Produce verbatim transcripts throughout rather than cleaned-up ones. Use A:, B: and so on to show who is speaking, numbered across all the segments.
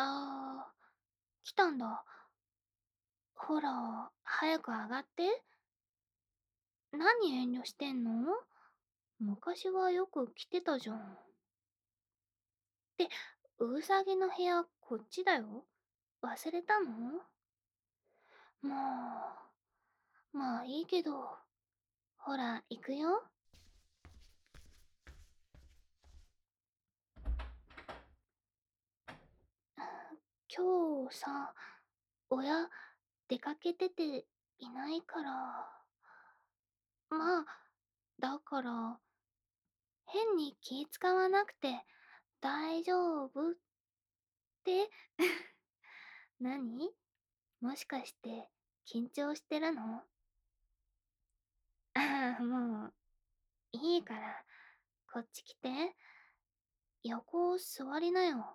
A: ああ、来たんだ。ほら、早く上がって。何遠慮してんの？昔はよく来てたじゃん。で、うさぎの部屋こっちだよ。忘れたの？もう、まあいいけど。ほら、行くよ。今日さ、親、出かけてていないから。まあ、だから、変に気使わなくて大丈夫って。何？もしかして緊張してるの？ああ、もういいから、こっち来て。横座りなよ。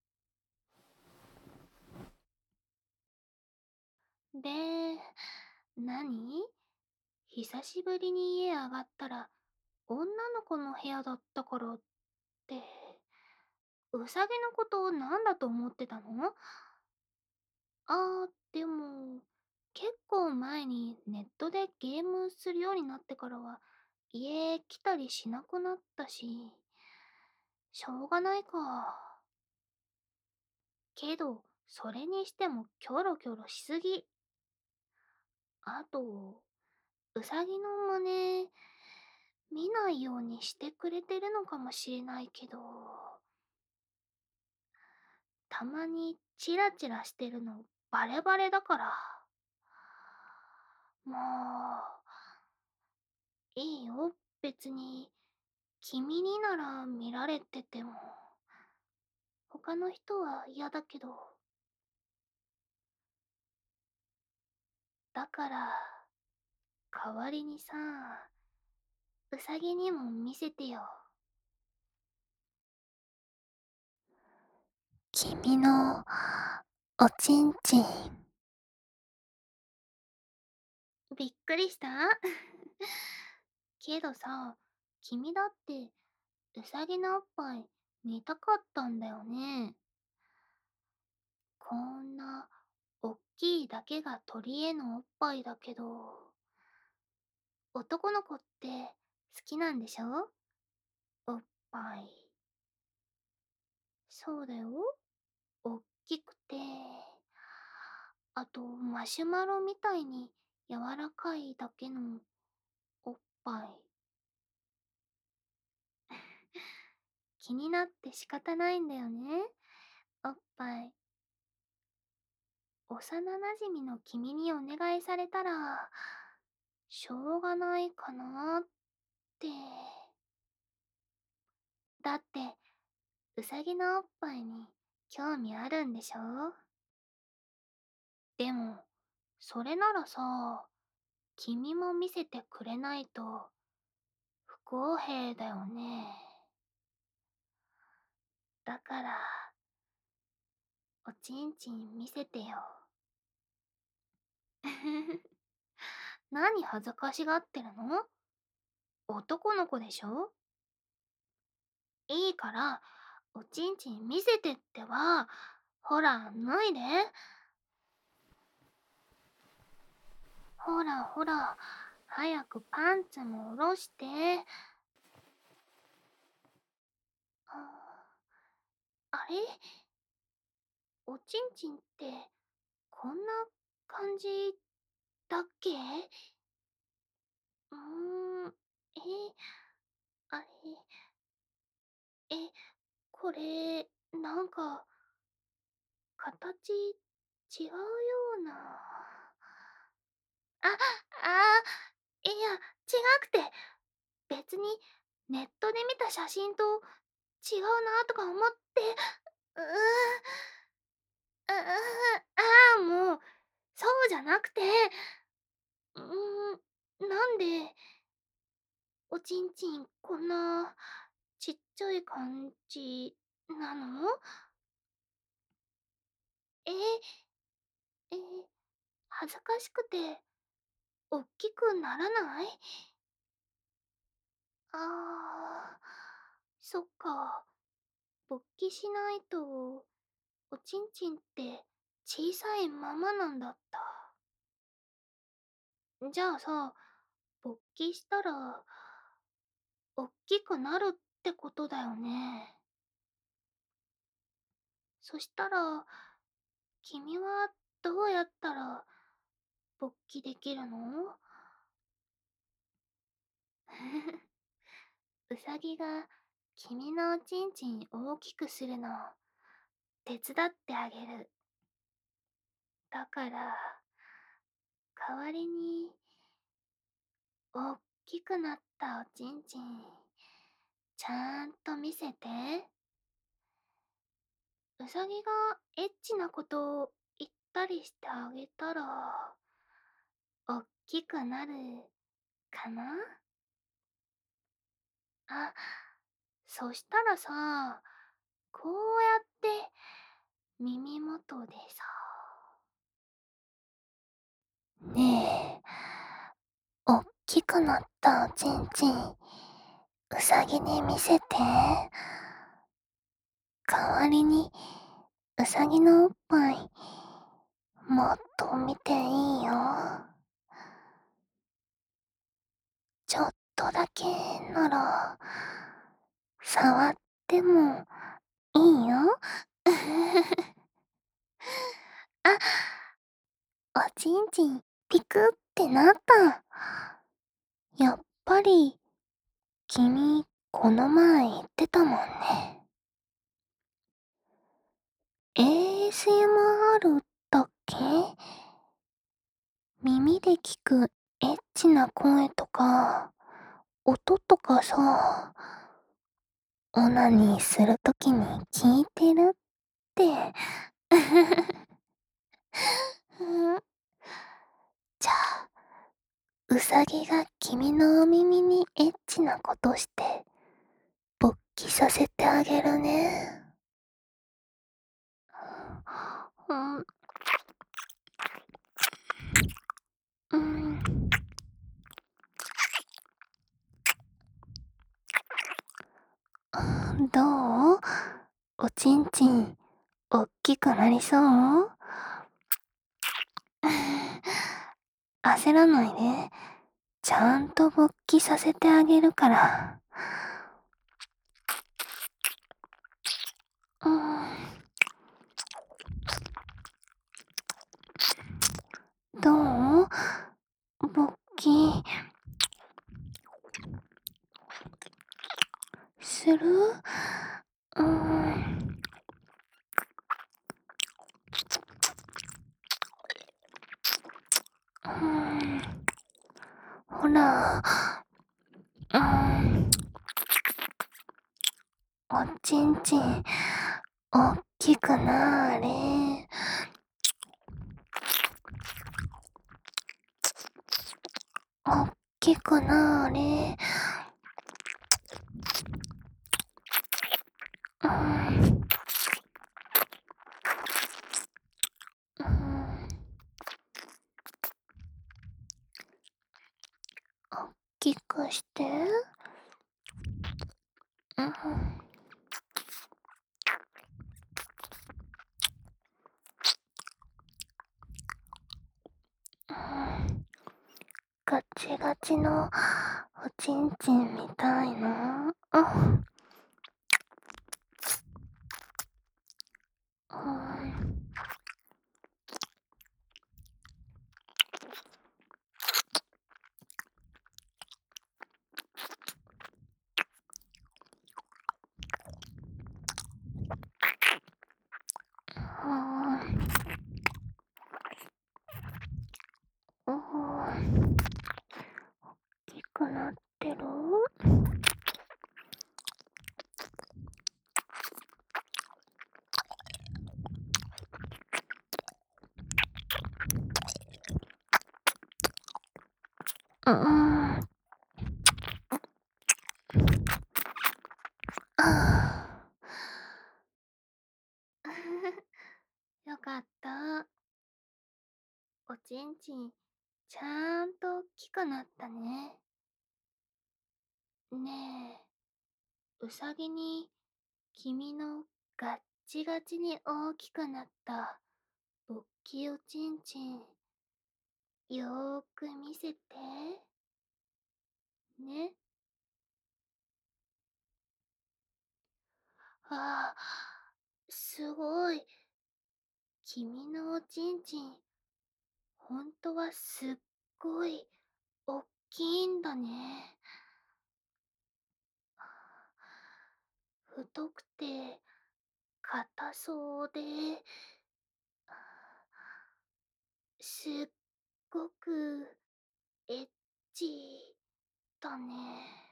A: で、何？久しぶりに家上がったら女の子の部屋だったからって、うさぎのことなんだと思ってたの？あー、でも、結構前にネットでゲームするようになってからは家来たりしなくなったし、しょうがないか。けど、それにしてもキョロキョロしすぎ。あと、うさぎの真似、見ないようにしてくれてるのかもしれないけど、たまにチラチラしてるのバレバレだから。もう、いいよ、別に。君になら見られてても。他の人は嫌だけど。だから、代わりにさ、うさぎにも見せてよ。君のおちんちん。びっくりした？けどさ、君だってうさぎのおっぱい見たかったんだよね。こんなおっきいだけが鳥へのおっぱいだけど、男の子って好きなんでしょ？おっぱい。そうだよ。おっきくて、あとマシュマロみたいに柔らかいだけのおっぱい。気になって仕方ないんだよね。おっぱい。幼馴染の君にお願いされたら、しょうがないかなって。だって、うさぎのおっぱいに興味あるんでしょ？でも、それならさ、君も見せてくれないと不公平だよね。だから、おちんちん見せてよ。何恥ずかしがってるの？男の子でしょ？いいから、おちんちん見せてってば。ほら、脱いで。ほらほら、早くパンツも下ろして。ああれ？おちんちんってこんな感じだっけ？うーん、え、あれ、え、これ、なんか、形違うような。あ、あー、いや、違くて、別にネットで見た写真と違うなとか思って、うーん、うーん、ああ、もう、そうじゃなくて、うーん、なんで、おちんちんこんなちっちゃい感じなの？え、え、恥ずかしくて、おっきくならない？ああ、そっか、勃起しないと。 おちんちんって小さいままなんだった。じゃあさ、勃起したら、おっきくなるってことだよね。そしたら、君はどうやったら勃起できるの？うさぎが君のおちんちん大きくするのを手伝ってあげる。だから、代わりに、おっきくなったおちんちん、ちゃんと見せて。うさぎがエッチなことを言ったりしてあげたら、おっきくなるかな？あ、そしたらさ、こうやって耳元でさ、ねえ、おっきくなったおちんちん、うさぎに見せて。代わりに、うさぎのおっぱい、もっと見ていいよ。ちょっとだけなら、触ってもいいよ。あ、おちんちんピクってなった。やっぱり、君、この前言ってたもんね。エーエスエムアール だっけ？耳で聞くエッチな声とか、音とかさ、オナニーするときに聞いてるって。うん、じゃあ、うさぎが君のお耳にエッチなことして、勃起させてあげるね。うん、うん、どう？おちんちん、おっきくなりそう？焦らないで。ちゃんと勃起させてあげるから。うん、どう？勃起する？うーん。うーん。ほら、うーん。おちんちん、おっきくなーれ。おっきくなーれ。うーん。うーん。おっきくして。うん。うん、ガチガチのおちんちんみたいな。うん。うん。うん。うん。大きくなってる？うん。あーよかった。おちんちん、ちゃんと大きくなったね。ねえ、うさぎに君のガッちがちに大きくなったおっきいおちんちん、よーく見せて。ね。ああ、すごい。君のおちんちん、ほんとはすっごい、おっきいんだね。太くて、硬そうで、すっごく、エッチだね。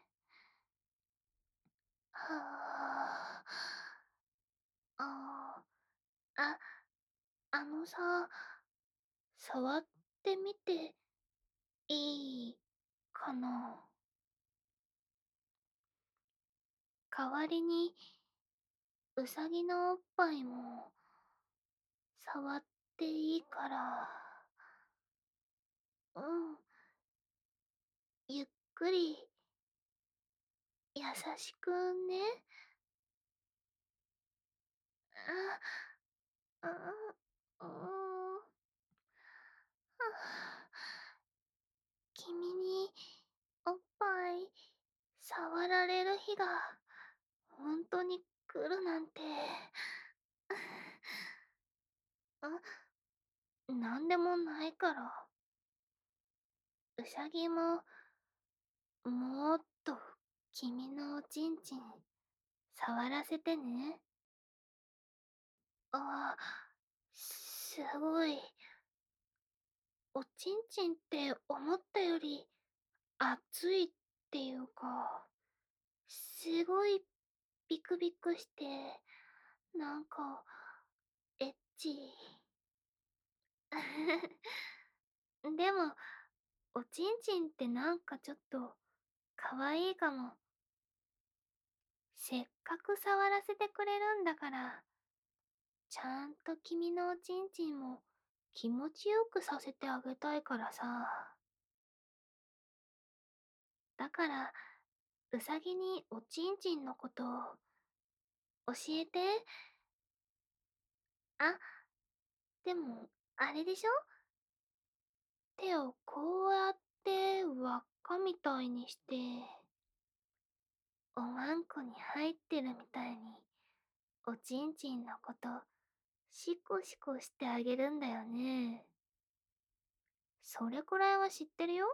A: はあ、ああ、あ、あのさ、触ってみていいかな。代わりに、うさぎのおっぱいも、触っていいから。うん。ゆっくり、優しくね。あ、あ、うん。君に、おっぱい、触られる日が、ほんとに来るなんて。あ、なんでもないから。うさぎも、もっと、君のおちんちん、触らせてね。あ、すごい。おちんちんって思ったより熱いっていうか、すごいビクビクして、なんか、エッチ。でも、おちんちんってなんかちょっと、かわいいかも。せっかく触らせてくれるんだから、ちゃんと君のおちんちんも気持ちよくさせてあげたいからさ。だから、うさぎにおちんちんのことを教えて。あ、でも、あれでしょ？手をこうやって輪っかみたいにして、おまんこに入ってるみたいに、おちんちんのこと、シコシコしてあげるんだよね。それくらいは知ってるよ。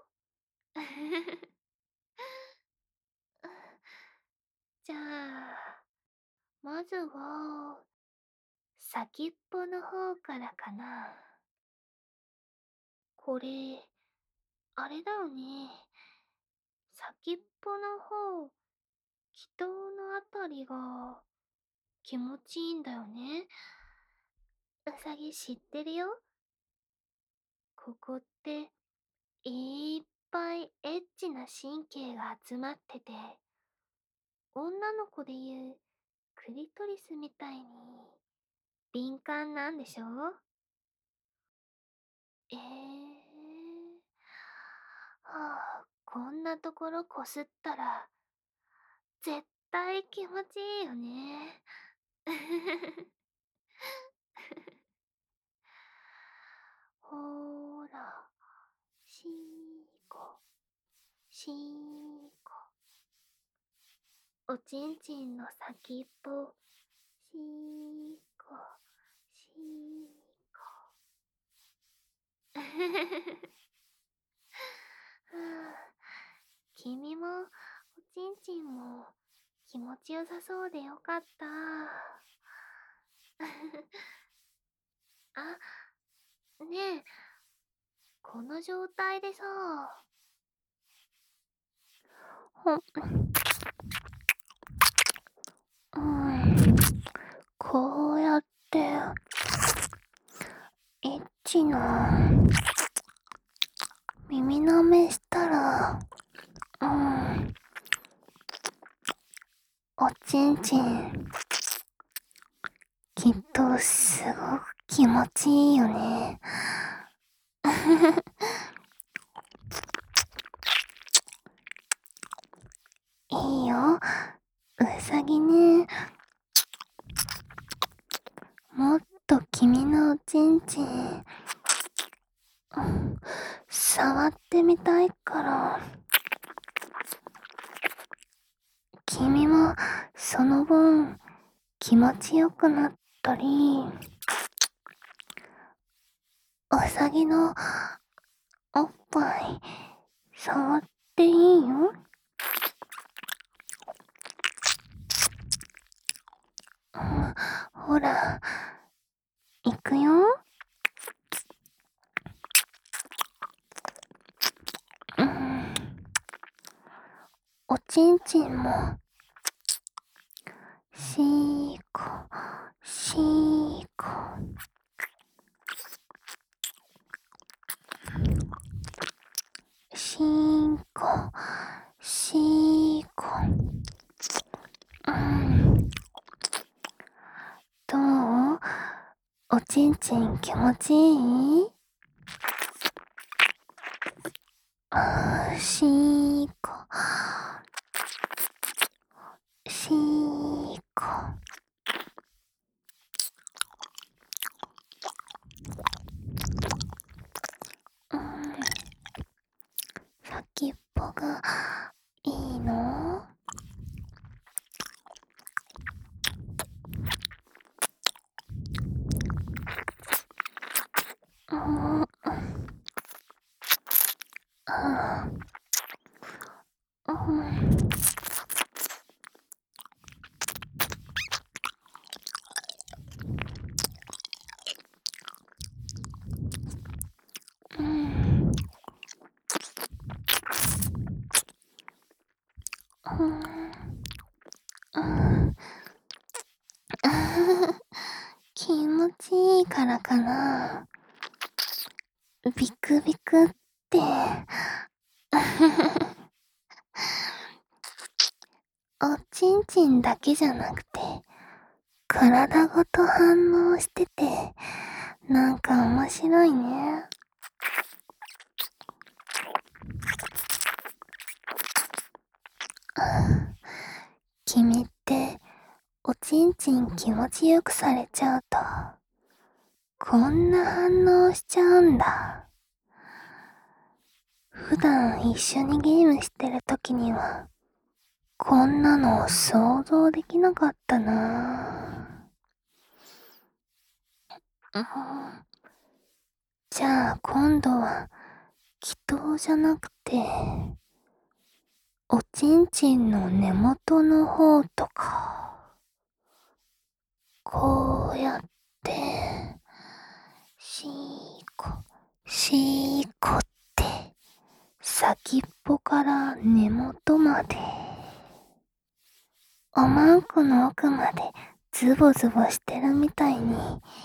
A: じゃあ、まずは、先っぽの方からかな。これ、あれだよね。先っぽの方、気筒のあたりが気持ちいいんだよね。うさぎ知ってるよ。ここって、いっぱいエッチな神経が集まってて、女の子でいうクリトリスみたいに敏感なんでしょ？えー、はあ、こんなところこすったら、絶対気持ちいいよね。ほーら、しーこ、しーこ。おちんちんの先っぽ、しーこ、しーこ。君も、おちんちんも、気持ちよさそうでよかった。あ、ねえ、この状態でさ、ほん、うん、こうやって、エッチな、耳舐めしたら、うん、おちんちん、きっとすごく気持ちいいよね。いいよ、うさぎね。 触ってみたいから、君もその分気持ちよくなったり、うさぎのおっぱい触っていいよ。うん、ほら、いくよ。うん、おちんちんもしーこしーこしーこしーこ。うん、どう？おちんちん気持ちいい？あー、しーこしーこ。うん、先っぽがいいの？うん、あー、うん、うん、うん、うん、あー、気持ちいいからかな。ビクビクって。おちんちんだけじゃなくて、体ごと反応してて、なんか面白いね。君って、おちんちん気持ちよくされちゃうと、こんな反応しちゃうんだ。普段一緒にゲームしてる時には、こんなの想像できなかったなぁ。うん、じゃあ今度は、祈祷じゃなくて、おちんちんの根元の方とか、こうやって、しーこ、しーこって、先っぽから根元まで、おまんこの奥までズボズボしてるみたいに、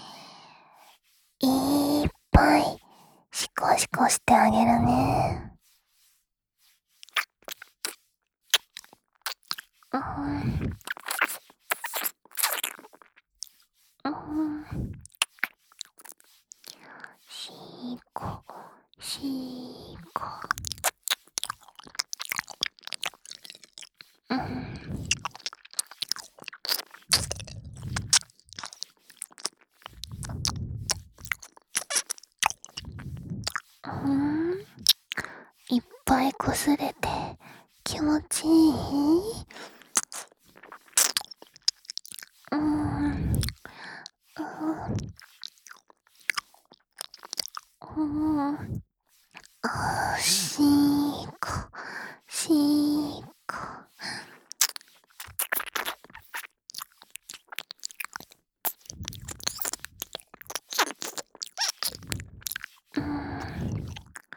A: いっぱいシコシコしてあげるね。うん、うん、しーこ、しーこ。うん、うん、いっぱいこすれて気持ちいい？うん、うん、うん、あー、しーこ、しーこ。うん、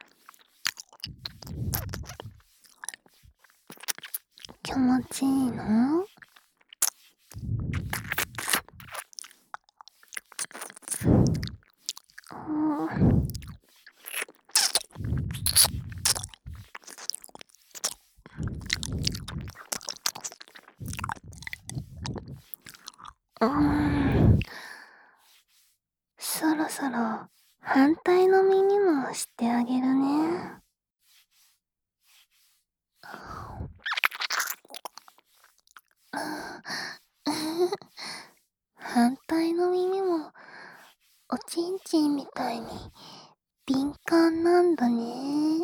A: 気持ちいいの？うん、うん、そろそろ反対の耳もしてあげるね。反対の耳もおちんちんみたいに敏感なんだね。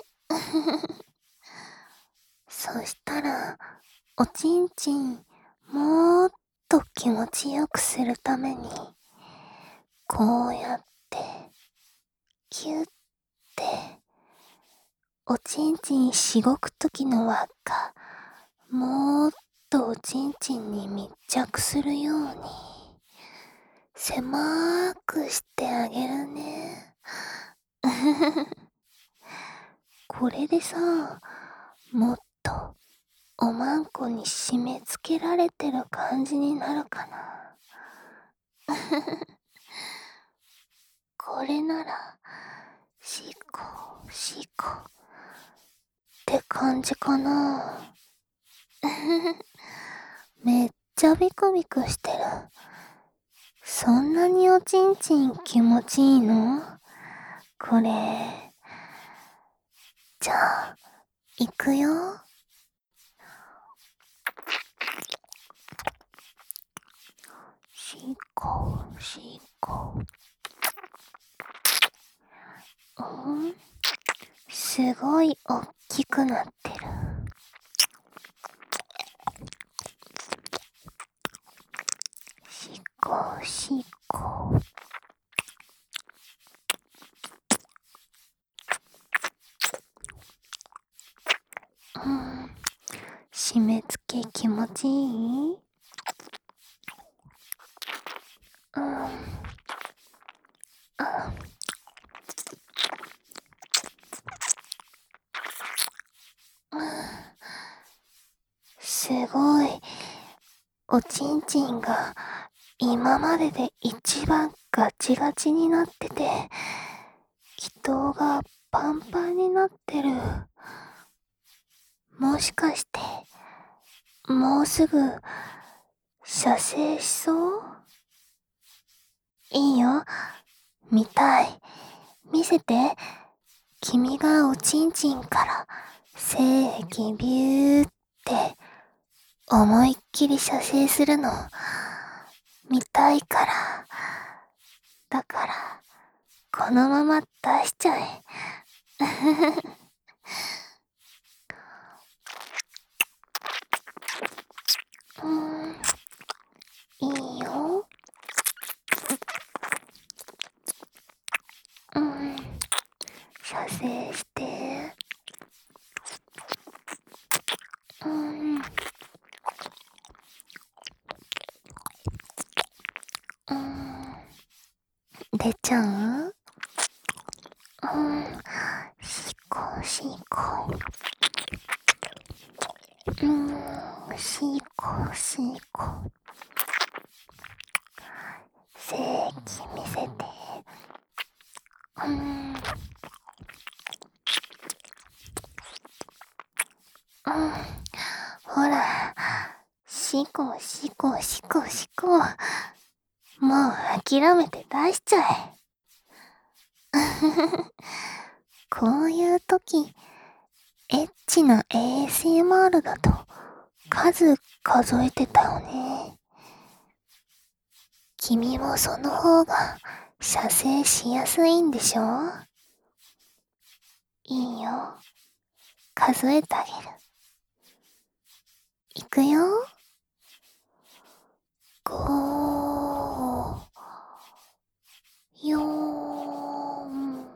A: おちんちんもっと気持ちよくするために、こうやってキュッておちんちんしごくときの輪っか、もっとおちんちんに密着するように狭くしてあげるね。これでさ、もっとおまんこに締め付けられてる感じになるかな。これなら、しこしこって感じかな。めっちゃビクビクしてる。そんなにおちんちん気持ちいいの？これ。じゃあ、いくよ。しこしこ。うん？すごいおっきくなってる。しこしこ。うん。締め付け気持ちいい？うん。あ、すごい。おちんちんが今までで一番ガチガチになってて、気筒がパンパンになってる。もしかして、もうすぐ、射精しそう？いいよ。見たい。見せて。君がおちんちんから精液ビューって思いっきり射精するの見たいから。だから、このまま出しちゃえ。うーん、いいよ。うん、射精して。うん、うん、出ちゃう？うん、しこしこ。うん、しこしこ。精液見せて。うん、うん、ほら、しこしこしこしこ。もう諦めて出しちゃえ。こういう時、エッチな エーエスエムアール だと数数えてたよね。君もその方が射精しやすいんでしょ？いいよ。数えてあげる。いくよ。ご、よん、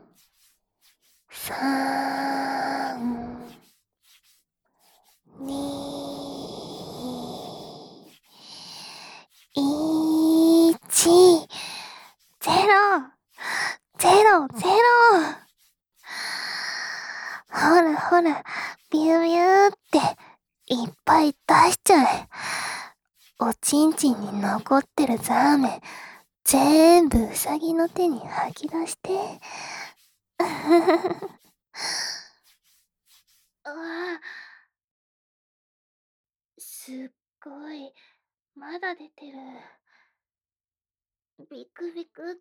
A: さん、に、いち、ゼロ、ゼロ、ゼロ。ほらほら、ビュービューっていっぱい出しちゃえ。おちんちんに残ってるザーメン、ぜーんぶうさぎの手に吐き出して。うわ、すっごい、まだ出てる。ビクビクって、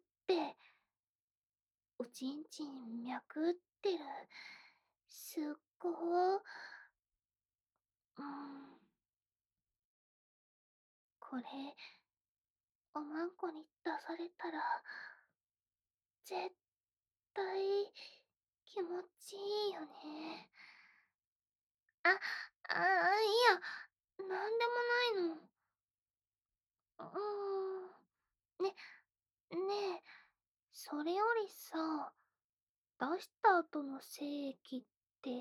A: おちんちん脈ってる。すっごー。うん。これ、おまんこに出されたら、絶対気持ちいいよね。あ、あ、いいや。 なんでもないの。うーん。ね、ねえ、それよりさ、出した後の精液って、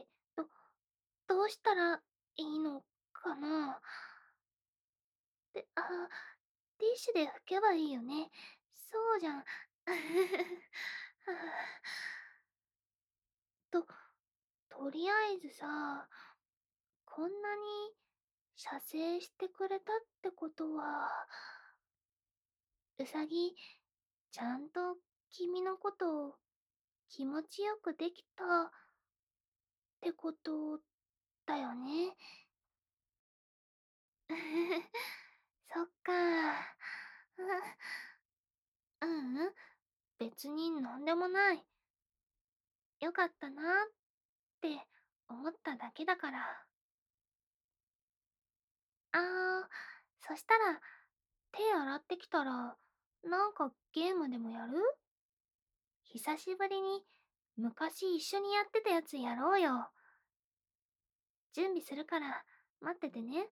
A: ど、どうしたらいいのかな。で、あ、ティッシュで拭けばいいよね。そうじゃん。はあと、とりあえずさ、こんなに射精してくれたってことは、うさぎ、ちゃんと君のことを気持ちよくできたってことだよね。そっか。ううん、別になんでもない。よかったなって思っただけだから。あー、そしたら手洗ってきたら、なんかゲームでもやる？久しぶりに昔一緒にやってたやつやろうよ。準備するから待っててね。